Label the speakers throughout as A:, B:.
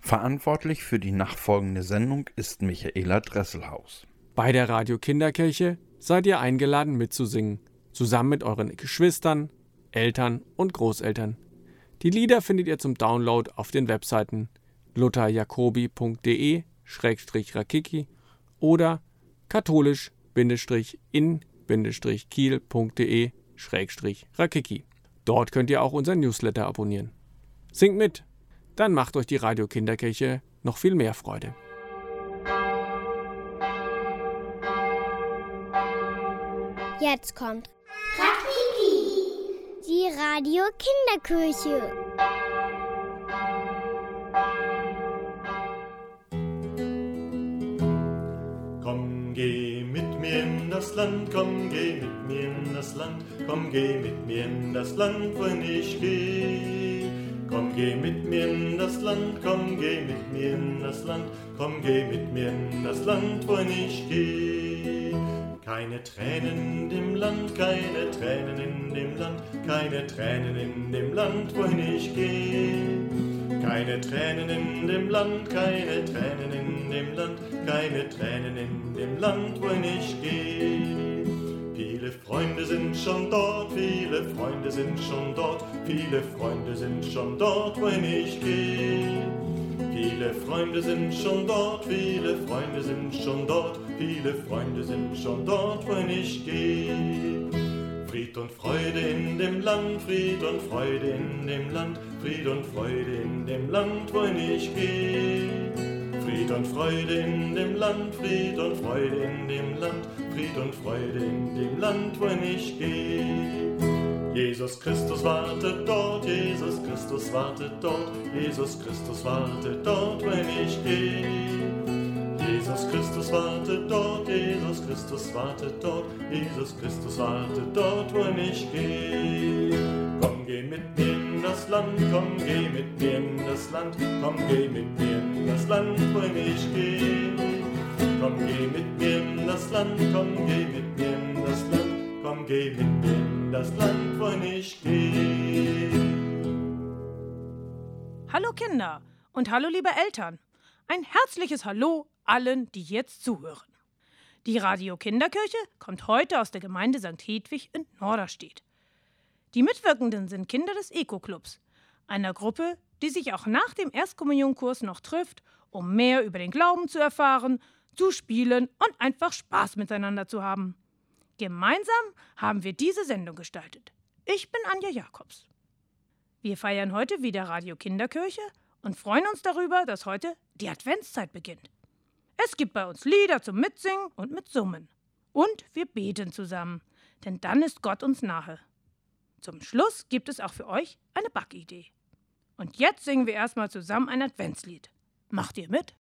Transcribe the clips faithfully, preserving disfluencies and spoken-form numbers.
A: Verantwortlich für die nachfolgende Sendung ist Michaela Dresselhaus.
B: Bei der Radio Kinderkirche seid ihr eingeladen mitzusingen, zusammen mit euren Geschwistern, Eltern und Großeltern. Die Lieder findet ihr zum Download auf den Webseiten lutherjacobi punkt de schrägstrich rakiki oder katholisch-in-kiel punkt de schrägstrich rakiki. Dort könnt ihr auch unseren Newsletter abonnieren. Singt mit, dann macht euch die Radio Kinderkirche noch viel mehr Freude.
C: Jetzt kommt Rakiki, die Radio Kinderkirche.
D: Komm, geh mit mir in das Land, komm, geh mit mir in das Land, komm, geh mit mir in das Land, wohin ich geh. Komm, geh mit mir in das Land, komm, geh mit mir in das Land, komm, geh mit mir in das Land, wohin ich geh. Keine Tränen in dem Land, keine Tränen in dem Land, keine Tränen in dem Land, wohin ich geh. Keine Tränen in dem Land, keine Tränen in dem Land, keine Tränen in dem Land, wohin ich geh. Viele Freunde sind schon dort, viele Freunde sind schon dort, viele Freunde sind schon dort, wohin ich geh. Viele Freunde sind schon dort, viele Freunde sind schon dort, viele Freunde sind schon dort, wohin ich geh. Fried und Freude in dem Land, Fried und Freude in dem Land, Fried und Freude in dem Land, wohin ich geh. Fried und Freude in dem Land, Fried und Freude in dem Land, Fried und Freude in dem Land, wohin ich geh. Jesus Christus wartet dort, Jesus Christus wartet dort, Jesus Christus wartet dort, wohin ich geh. Jesus Christus wartet dort, Jesus Christus wartet dort, Jesus Christus wartet dort, wohin ich geh. Komm, geh mit mir in das Land, komm, geh mit mir in das Land, komm, geh mit mir in das Land, wohin ich geh. Komm, geh mit mir in das Land, komm, geh mit mir in das Land, komm, geh mit mir in das Land, wohin ich geh.
E: Hallo Kinder und hallo liebe Eltern. Ein herzliches Hallo allen, die jetzt zuhören. Die Radio Kinderkirche kommt heute aus der Gemeinde Sankt Hedwig in Norderstedt. Die Mitwirkenden sind Kinder des Eko-Clubs, einer Gruppe, die sich auch nach dem Erstkommunionkurs noch trifft, um mehr über den Glauben zu erfahren, zu spielen und einfach Spaß miteinander zu haben. Gemeinsam haben wir diese Sendung gestaltet. Ich bin Anja Jakobs. Wir feiern heute wieder Radio Kinderkirche und freuen uns darüber, dass heute die Adventszeit beginnt. Es gibt bei uns Lieder zum Mitsingen und Mitsummen. Und wir beten zusammen, denn dann ist Gott uns nahe. Zum Schluss gibt es auch für euch eine Backidee. Und jetzt singen wir erstmal zusammen ein Adventslied. Macht ihr mit?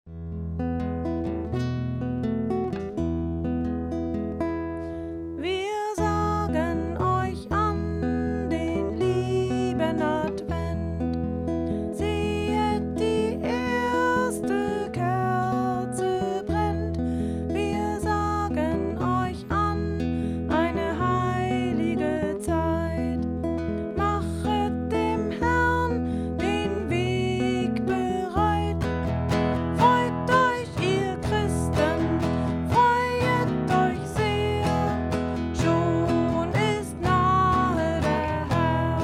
E: Wir sagen euch an den lieben Advent. Sehet, die erste Kerze brennt. Wir sagen euch an eine heilige Zeit. Machet dem Herrn den Weg bereit. Freut euch, ihr Christen, freut euch sehr. Schon ist nahe der Herr.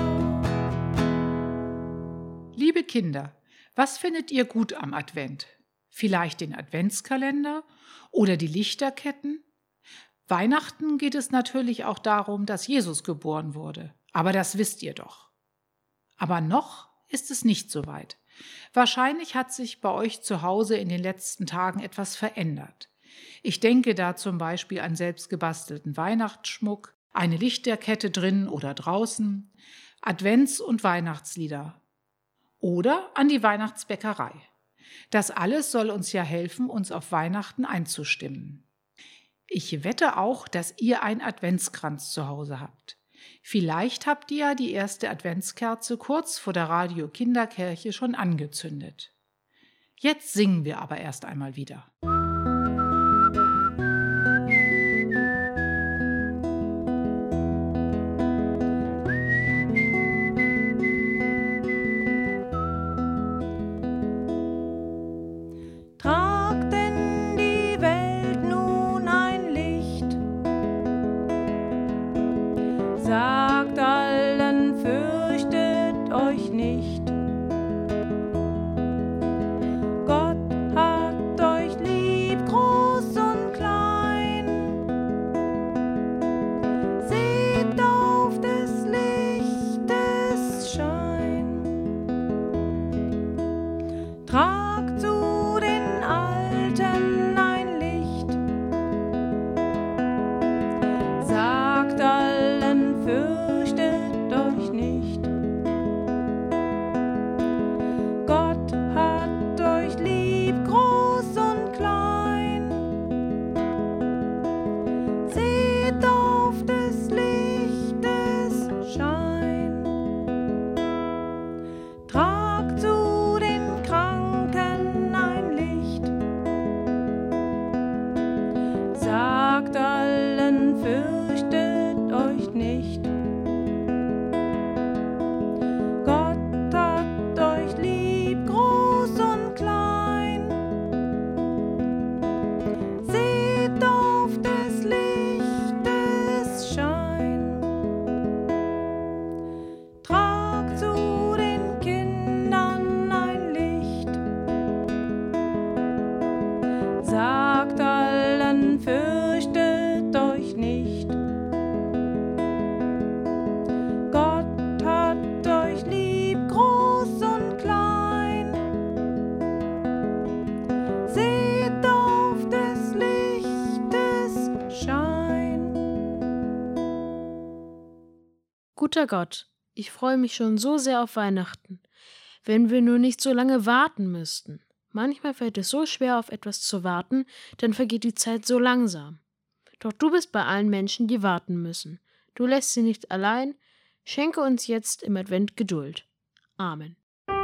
F: Liebe Kinder, was findet ihr gut am Advent? Vielleicht den Adventskalender oder die Lichterketten? Weihnachten geht es natürlich auch darum, dass Jesus geboren wurde. Aber das wisst ihr doch. Aber noch ist es nicht so weit. Wahrscheinlich hat sich bei euch zu Hause in den letzten Tagen etwas verändert. Ich denke da zum Beispiel an selbstgebastelten Weihnachtsschmuck, eine Lichterkette drinnen oder draußen, Advents- und Weihnachtslieder oder an die Weihnachtsbäckerei. Das alles soll uns ja helfen, uns auf Weihnachten einzustimmen. Ich wette auch, dass ihr einen Adventskranz zu Hause habt. Vielleicht habt ihr ja die erste Adventskerze kurz vor der Radio Kinderkirche schon angezündet. Jetzt singen wir aber erst einmal wieder.
E: Trag zu den Alten ein Licht. Sagt allen, fürchtet euch nicht. Gott hat euch lieb, groß und klein. Seht auf des Lichtes Schein. Tragt zu den Kranken ein Licht. Sagt allen, fürchtet euch nicht. Gott hat euch lieb, groß und klein. Seht auf des Lichtes Schein. Tragt zu den Kindern ein Licht. Sagt allen, fürchtet euch nicht. Gott hat euch lieb, groß und klein. Seht auf des Lichtes Schein.
G: Guter Gott, ich freue mich schon so sehr auf Weihnachten, wenn wir nur nicht so lange warten müssten. Manchmal fällt es so schwer, auf etwas zu warten, dann vergeht die Zeit so langsam. Doch du bist bei allen Menschen, die warten müssen. Du lässt sie nicht allein. Schenke uns jetzt im Advent Geduld. Amen.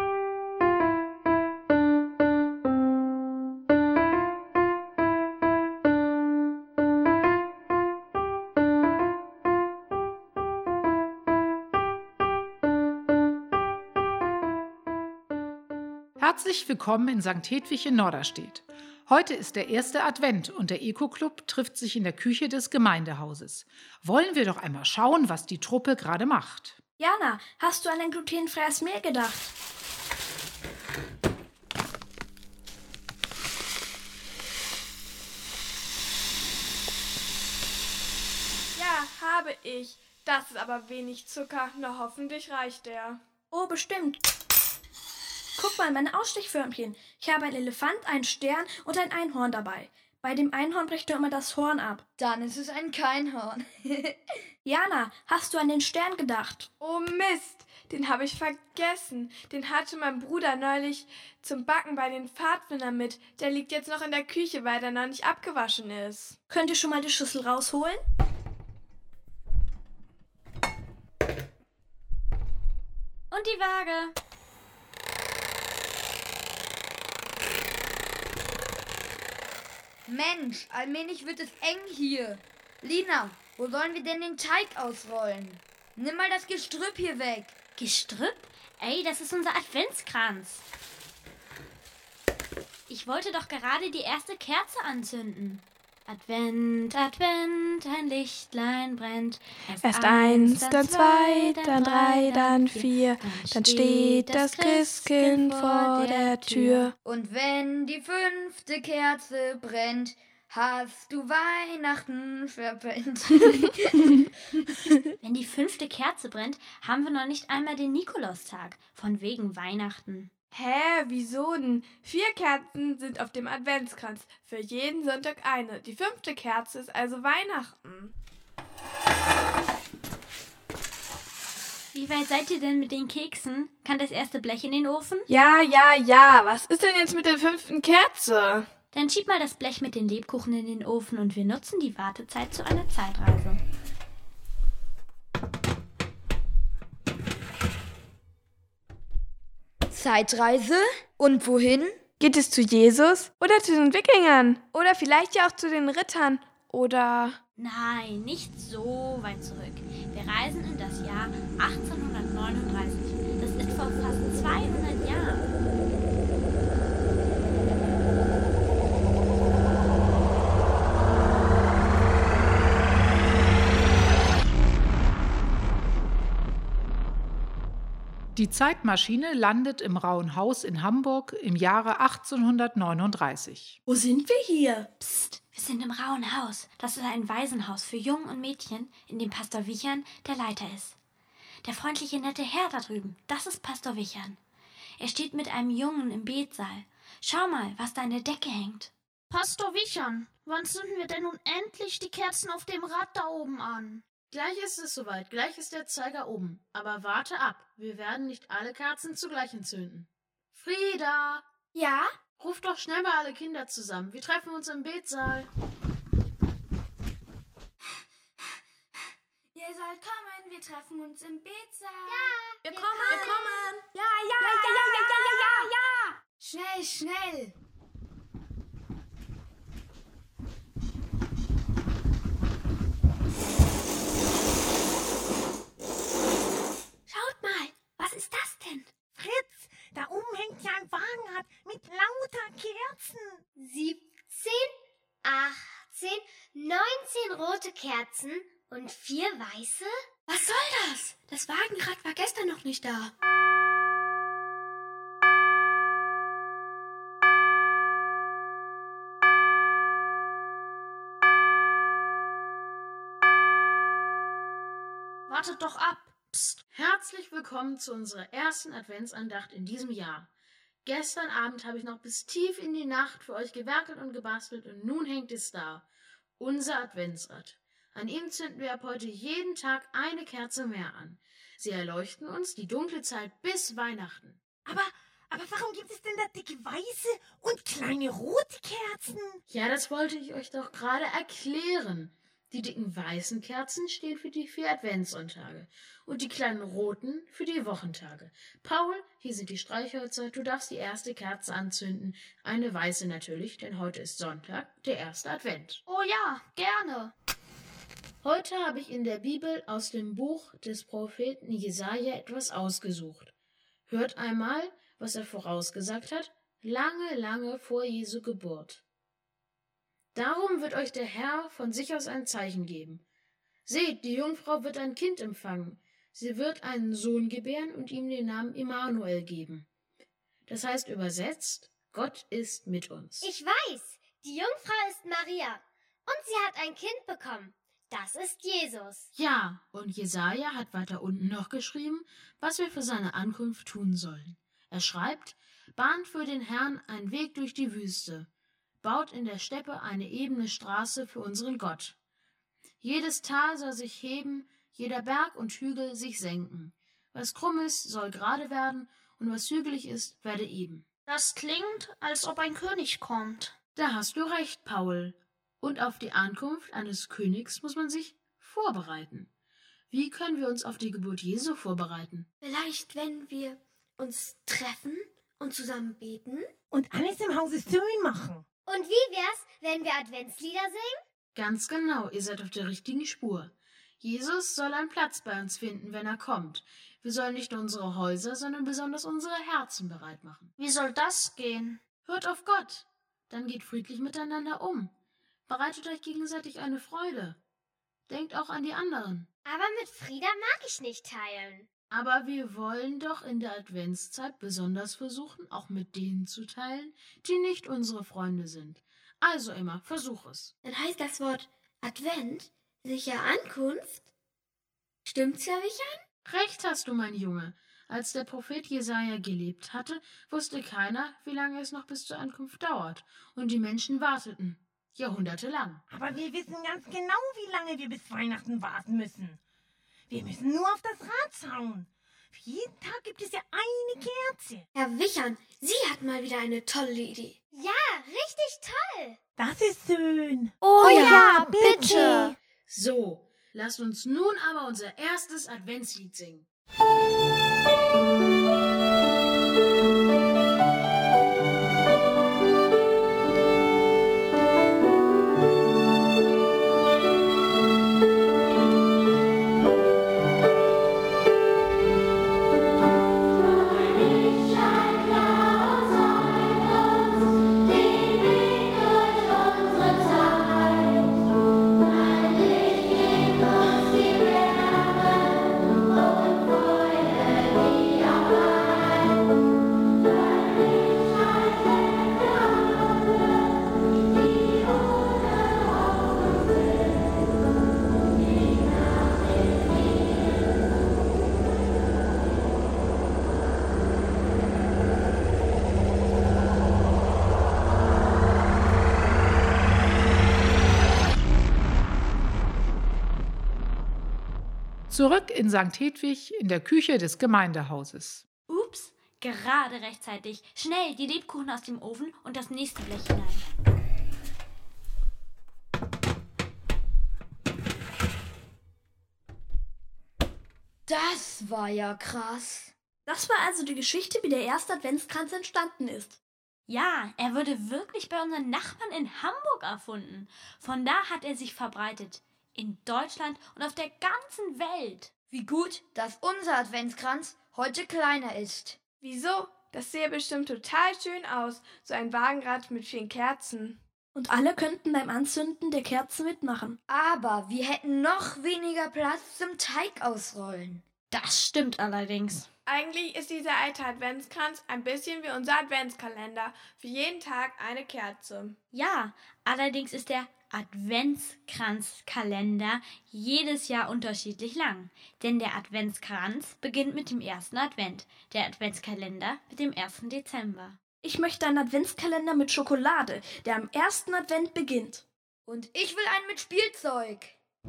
F: Herzlich willkommen in Sankt Hedwig in Norderstedt. Heute ist der erste Advent und der Eko-Club trifft sich in der Küche des Gemeindehauses. Wollen wir doch einmal schauen, was die Truppe gerade macht.
H: Jana, hast du an ein glutenfreies Mehl gedacht?
I: Ja, habe ich. Das ist aber wenig Zucker. Na, hoffentlich reicht der.
H: Oh, bestimmt. Guck mal, meine Ausstechförmchen. Ich habe einen Elefant, einen Stern und ein Einhorn dabei. Bei dem Einhorn bricht du immer das Horn ab.
J: Dann ist es ein Keinhorn.
H: Jana, hast du an den Stern gedacht?
I: Oh Mist, den habe ich vergessen. Den hatte mein Bruder neulich zum Backen bei den Pfadfindern mit. Der liegt jetzt noch in der Küche, weil der noch nicht abgewaschen ist.
H: Könnt ihr schon mal die Schüssel rausholen?
K: Und die Waage.
J: Mensch, allmählich wird es eng hier. Lina, wo sollen wir denn den Teig ausrollen? Nimm mal das Gestrüpp hier weg.
K: Gestrüpp? Ey, das ist unser Adventskranz. Ich wollte doch gerade die erste Kerze anzünden. Advent, Advent, ein Lichtlein brennt.
I: Erst, Erst eins, dann zwei, dann drei, dann vier. Dann steht das Christkind vor der Tür.
J: Und wenn die fünfte Kerze brennt, hast du Weihnachten verpennt.
K: Wenn die fünfte Kerze brennt, haben wir noch nicht einmal den Nikolaustag. Von wegen Weihnachten.
I: Hä, wieso denn? Vier Kerzen sind auf dem Adventskranz. Für jeden Sonntag eine. Die fünfte Kerze ist also Weihnachten.
K: Wie weit seid ihr denn mit den Keksen? Kann das erste Blech in den Ofen?
I: Ja, ja, ja. Was ist denn jetzt mit der fünften Kerze?
K: Dann schieb mal das Blech mit den Lebkuchen in den Ofen und wir nutzen die Wartezeit zu einer Zeitreise.
J: Zeitreise? Und wohin?
I: Geht es zu Jesus oder zu den Wikingern? Oder vielleicht ja auch zu den Rittern? Oder...
K: Nein, nicht so weit zurück. Wir reisen in das Jahr achtzehnhundertneununddreißig. Das ist vor fast zweihundert Jahren.
F: Die Zeitmaschine landet im Rauen Haus in Hamburg im Jahre achtzehnhundertneununddreißig.
H: Wo sind wir hier?
K: Psst, wir sind im Rauen Haus. Das ist ein Waisenhaus für Jungen und Mädchen, in dem Pastor Wichern der Leiter ist. Der freundliche, nette Herr da drüben, das ist Pastor Wichern. Er steht mit einem Jungen im Betsaal. Schau mal, was da an der Decke hängt.
L: Pastor Wichern, wann zünden wir denn nun endlich die Kerzen auf dem Rad da oben an?
G: Gleich ist es soweit, gleich ist der Zeiger oben. Aber warte ab, wir werden nicht alle Kerzen zugleich entzünden. Frieda!
H: Ja?
G: Ruf doch schnell mal alle Kinder zusammen. Wir treffen uns im Betsaal.
H: Ihr sollt kommen, wir treffen uns im Betsaal.
I: Ja, wir, wir kommen, wir kommen.
H: Ja, ja, ja, ja, ja, ja, ja, ja, ja. Schnell, schnell.
K: Schaut mal, was ist das denn?
E: Fritz, da oben hängt ja ein Wagenrad mit lauter Kerzen.
C: siebzehn, achtzehn, neunzehn rote Kerzen und vier weiße?
H: Was soll das? Das Wagenrad war gestern noch nicht da.
L: Wartet doch ab. Psst.
G: Herzlich willkommen zu unserer ersten Adventsandacht in diesem Jahr. Gestern Abend habe ich noch bis tief in die Nacht für euch gewerkelt und gebastelt und nun hängt es da. Unser Adventsrad. An ihm zünden wir ab heute jeden Tag eine Kerze mehr an. Sie erleuchten uns die dunkle Zeit bis Weihnachten.
E: Aber, aber warum gibt es denn da dicke weiße und kleine rote Kerzen?
G: Ja, das wollte ich euch doch gerade erklären. Die dicken weißen Kerzen stehen für die vier Adventssonntage und die kleinen roten für die Wochentage. Paul, hier sind die Streichhölzer, du darfst die erste Kerze anzünden. Eine weiße natürlich, denn heute ist Sonntag, der erste Advent.
L: Oh ja, gerne.
G: Heute habe ich in der Bibel aus dem Buch des Propheten Jesaja etwas ausgesucht. Hört einmal, was er vorausgesagt hat, lange, lange vor Jesu Geburt. Darum wird euch der Herr von sich aus ein Zeichen geben. Seht, die Jungfrau wird ein Kind empfangen. Sie wird einen Sohn gebären und ihm den Namen Immanuel geben. Das heißt übersetzt, Gott ist mit uns.
C: Ich weiß, die Jungfrau ist Maria und sie hat ein Kind bekommen. Das ist Jesus.
G: Ja, und Jesaja hat weiter unten noch geschrieben, was wir für seine Ankunft tun sollen. Er schreibt, bahnt für den Herrn einen Weg durch die Wüste. Baut in der Steppe eine ebene Straße für unseren Gott. Jedes Tal soll sich heben, jeder Berg und Hügel sich senken. Was krumm ist, soll gerade werden, und was hügelig ist, werde eben.
L: Das klingt, als ob ein König kommt.
G: Da hast du recht, Paul. Und auf die Ankunft eines Königs muss man sich vorbereiten. Wie können wir uns auf die Geburt Jesu vorbereiten?
H: Vielleicht, wenn wir uns treffen und zusammen beten.
E: Und alles im Hause schön machen.
C: Und wie wär's, wenn wir Adventslieder singen?
G: Ganz genau, ihr seid auf der richtigen Spur. Jesus soll einen Platz bei uns finden, wenn er kommt. Wir sollen nicht nur unsere Häuser, sondern besonders unsere Herzen bereit machen.
L: Wie soll das gehen?
G: Hört auf Gott, dann geht friedlich miteinander um. Bereitet euch gegenseitig eine Freude. Denkt auch an die anderen.
C: Aber mit Frieda mag ich nicht teilen.
G: Aber wir wollen doch in der Adventszeit besonders versuchen, auch mit denen zu teilen, die nicht unsere Freunde sind. Also Emma, versuch es.
H: Dann heißt das Wort Advent sicher Ankunft. Stimmt's ja, Wichern?
G: Recht hast du, mein Junge. Als der Prophet Jesaja gelebt hatte, wusste keiner, wie lange es noch bis zur Ankunft dauert. Und die Menschen warteten. Jahrhundertelang.
E: Aber wir wissen ganz genau, wie lange wir bis Weihnachten warten müssen. Wir müssen nur auf das Rad schauen. Für jeden Tag gibt es ja eine Kerze.
H: Herr Wichern, Sie hat mal wieder eine tolle Idee.
C: Ja, richtig toll.
E: Das ist schön.
C: Oh, oh ja, ja, bitte.
G: So, lasst uns nun aber unser erstes Adventslied singen.
M: Freude, die auf
F: Zurück in Sankt Hedwig in der Küche des Gemeindehauses.
K: Ups, gerade rechtzeitig. Schnell die Lebkuchen aus dem Ofen und das nächste Blech hinein.
J: Das war ja krass.
H: Das war also die Geschichte, wie der erste Adventskranz entstanden ist.
K: Ja, er wurde wirklich bei unseren Nachbarn in Hamburg erfunden. Von da hat er sich verbreitet. In Deutschland und auf der ganzen Welt.
J: Wie gut, dass unser Adventskranz heute kleiner ist.
I: Wieso? Das sähe bestimmt total schön aus. So ein Wagenrad mit vielen Kerzen.
H: Und alle könnten beim Anzünden der Kerzen mitmachen.
J: Aber wir hätten noch weniger Platz zum Teig ausrollen.
K: Das stimmt allerdings.
I: Eigentlich ist dieser alte Adventskranz ein bisschen wie unser Adventskalender. Für jeden Tag eine Kerze.
K: Ja, allerdings ist der Adventskranzkalender jedes Jahr unterschiedlich lang. Denn der Adventskranz beginnt mit dem ersten Advent, der Adventskalender mit dem ersten Dezember.
H: Ich möchte einen Adventskalender mit Schokolade, der am ersten Advent beginnt.
J: Und ich will einen mit Spielzeug.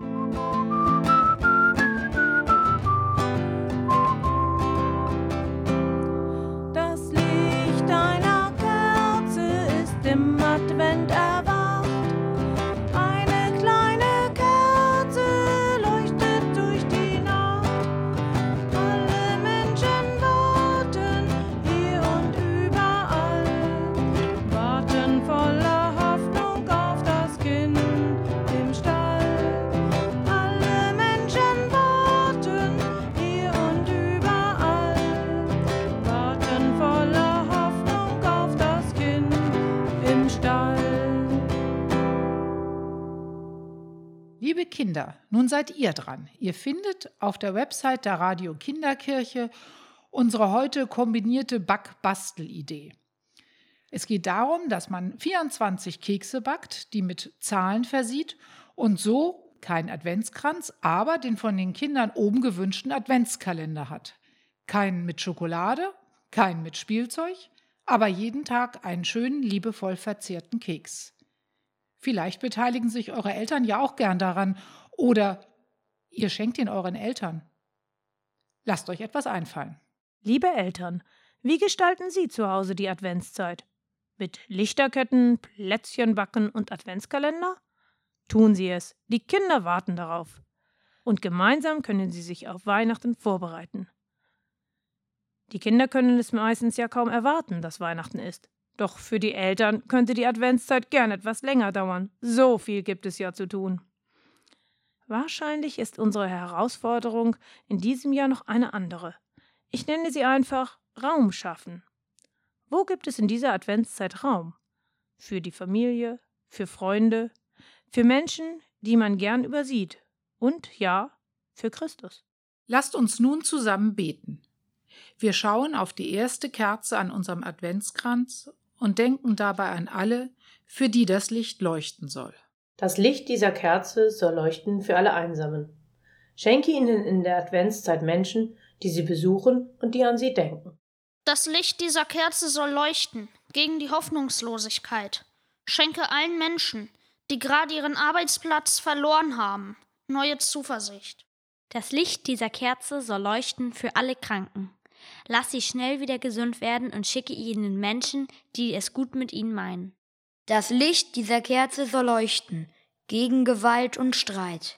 E: Das Licht deiner Kerze ist im Advent erwacht. Eine kleine Kerze leuchtet durch die Nacht. Alle Menschen warten hier und überall, warten voller Hoffnung auf das Kind im Stall. Alle Menschen warten hier und überall, warten voller Hoffnung auf das Kind im Stall.
F: Liebe Kinder, nun seid ihr dran. Ihr findet auf der Website der Radio Kinderkirche unsere heute kombinierte Back-Bastel-Idee. Es geht darum, dass man vierundzwanzig Kekse backt, die mit Zahlen versieht und so keinen Adventskranz, aber den von den Kindern oben gewünschten Adventskalender hat. Keinen mit Schokolade, keinen mit Spielzeug, aber jeden Tag einen schönen, liebevoll verzehrten Keks. Vielleicht beteiligen sich eure Eltern ja auch gern daran oder ihr schenkt ihn euren Eltern. Lasst euch etwas einfallen.
E: Liebe Eltern, wie gestalten Sie zu Hause die Adventszeit? Mit Lichterketten, Plätzchenbacken und Adventskalender? Tun Sie es, die Kinder warten darauf. Und gemeinsam können Sie sich auf Weihnachten vorbereiten. Die Kinder können es meistens ja kaum erwarten, dass Weihnachten ist. Doch für die Eltern könnte die Adventszeit gern etwas länger dauern. So viel gibt es ja zu tun. Wahrscheinlich ist unsere Herausforderung in diesem Jahr noch eine andere. Ich nenne sie einfach Raum schaffen. Wo gibt es in dieser Adventszeit Raum? Für die Familie, für Freunde, für Menschen, die man gern übersieht und ja, für Christus.
F: Lasst uns nun zusammen beten. Wir schauen auf die erste Kerze an unserem Adventskranz und denken dabei an alle, für die das Licht leuchten soll.
M: Das Licht dieser Kerze soll leuchten für alle Einsamen. Schenke ihnen in der Adventszeit Menschen, die sie besuchen und die an sie denken.
L: Das Licht dieser Kerze soll leuchten gegen die Hoffnungslosigkeit. Schenke allen Menschen, die gerade ihren Arbeitsplatz verloren haben, neue Zuversicht.
K: Das Licht dieser Kerze soll leuchten für alle Kranken. Lass sie schnell wieder gesund werden und schicke ihnen Menschen, die es gut mit ihnen meinen.
J: Das Licht dieser Kerze soll leuchten gegen Gewalt und Streit.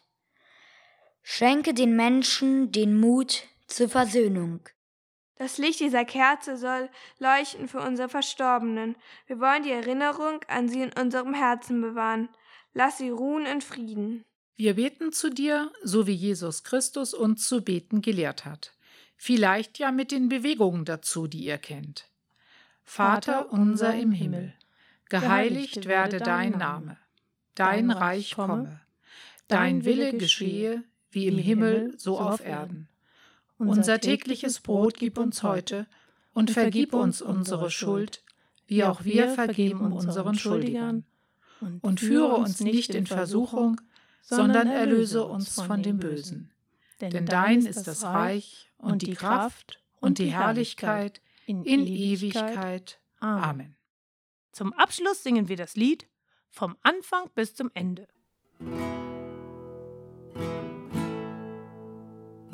J: Schenke den Menschen den Mut zur Versöhnung.
I: Das Licht dieser Kerze soll leuchten für unsere Verstorbenen. Wir wollen die Erinnerung an sie in unserem Herzen bewahren. Lass sie ruhen in Frieden.
F: Wir beten zu dir, so wie Jesus Christus uns zu beten gelehrt hat. Vielleicht ja mit den Bewegungen dazu, die ihr kennt. Vater unser im Himmel, geheiligt werde dein Name, dein Reich komme, dein Wille geschehe, wie im Himmel, so auf Erden. Unser tägliches Brot gib uns heute und vergib uns unsere Schuld, wie auch wir vergeben unseren Schuldigern. Und führe uns nicht in Versuchung, sondern erlöse uns von dem Bösen. Denn dein ist das Reich und die Kraft und die Herrlichkeit in Ewigkeit. Amen.
E: Zum Abschluss singen wir das Lied vom Anfang bis zum Ende.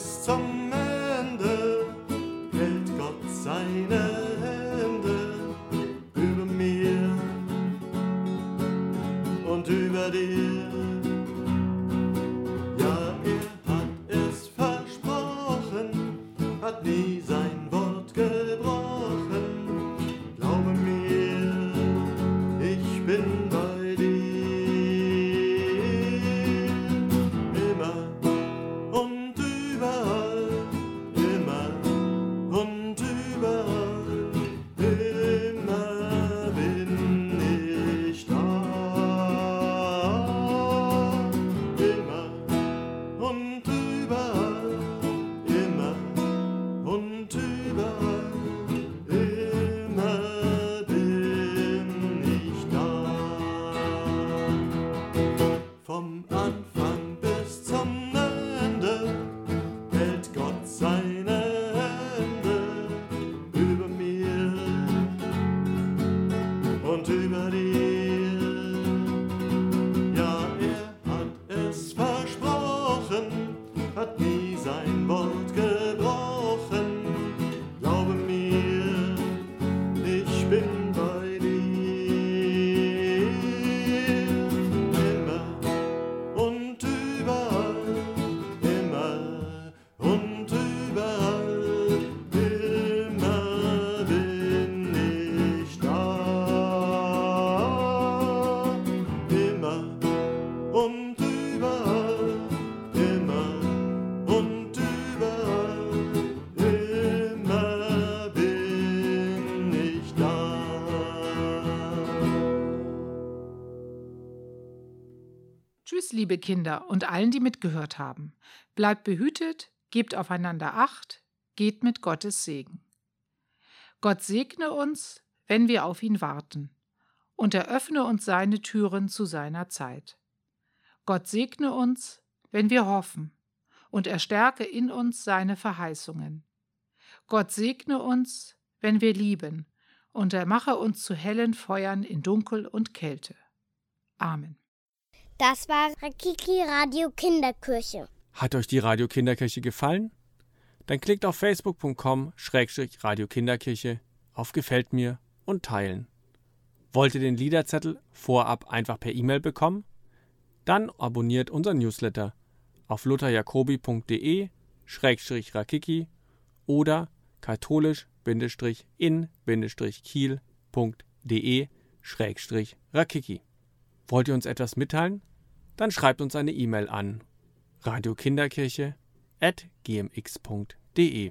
D: bis zum Ende hält Gott seine Hände über mir und über dir. Ja, er hat es versprochen, hat nie sein Wort gebrochen. Glaube mir, ich bin bei dir. Immer und überall, immer und überall, immer bin ich da. Immer und überall, immer und überall, immer bin ich da. Vom Anfang bis zum Ende hält Gott seine Hände über mir und über dir. Ja, er hat es versprochen, hat nie sein Wort gebrochen. Glaube mir, ich bin bei dir. Immer und überall, immer und überall, immer bin ich da. Immer und überall, immer und überall, immer bin ich da.
F: Tschüss, liebe Kinder und allen, die mitgehört haben. Bleibt behütet, gebt aufeinander Acht, geht mit Gottes Segen. Gott segne uns, wenn wir auf ihn warten, und eröffne uns seine Türen zu seiner Zeit. Gott segne uns, wenn wir hoffen, und erstärke in uns seine Verheißungen. Gott segne uns, wenn wir lieben, und er mache uns zu hellen Feuern in Dunkel und Kälte. Amen.
C: Das war Rakiki Radio Kinderkirche.
B: Hat euch die Radio Kinderkirche gefallen? Dann klickt auf facebook punkt com Schrägstrich Radio Kinderkirche auf Gefällt mir und teilen. Wollt ihr den Liederzettel vorab einfach per E-Mail bekommen? Dann abonniert unseren Newsletter auf lutherjacobi punkt de Schrägstrich Rakiki oder katholisch-in-kiel punkt de Schrägstrich Rakiki. Wollt ihr uns etwas mitteilen? Dann schreibt uns eine E-Mail an radiokinderkirche at gmx punkt de.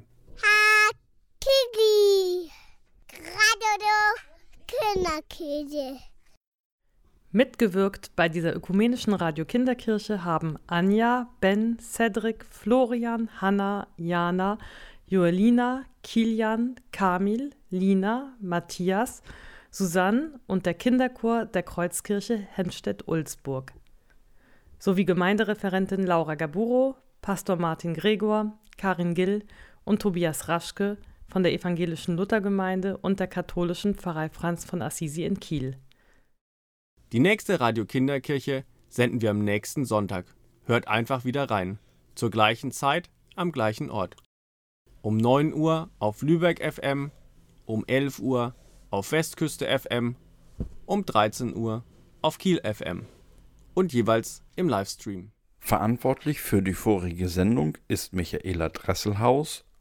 C: Kiki Radio Kinderkirche.
N: Mitgewirkt bei dieser ökumenischen Radio Kinderkirche haben Anja, Ben, Cedric, Florian, Hanna, Jana, Joelina, Kilian, Kamil, Lina, Matthias, Susanne und der Kinderchor der Kreuzkirche Hempstead-Ulzburg. Sowie Gemeindereferentin Laura Gaburo, Pastor Martin Gregor, Karin Gill und Tobias Raschke von der evangelischen Luthergemeinde und der katholischen Pfarrei Franz von Assisi in Kiel.
B: Die nächste Radio Kinderkirche senden wir am nächsten Sonntag. Hört einfach wieder rein. Zur gleichen Zeit, am gleichen Ort. Um neun Uhr auf Lübeck F M, um elf Uhr auf Westküste F M, um dreizehn Uhr auf Kiel F M und jeweils im Livestream.
A: Verantwortlich für die vorige Sendung ist Michaela Dresselhaus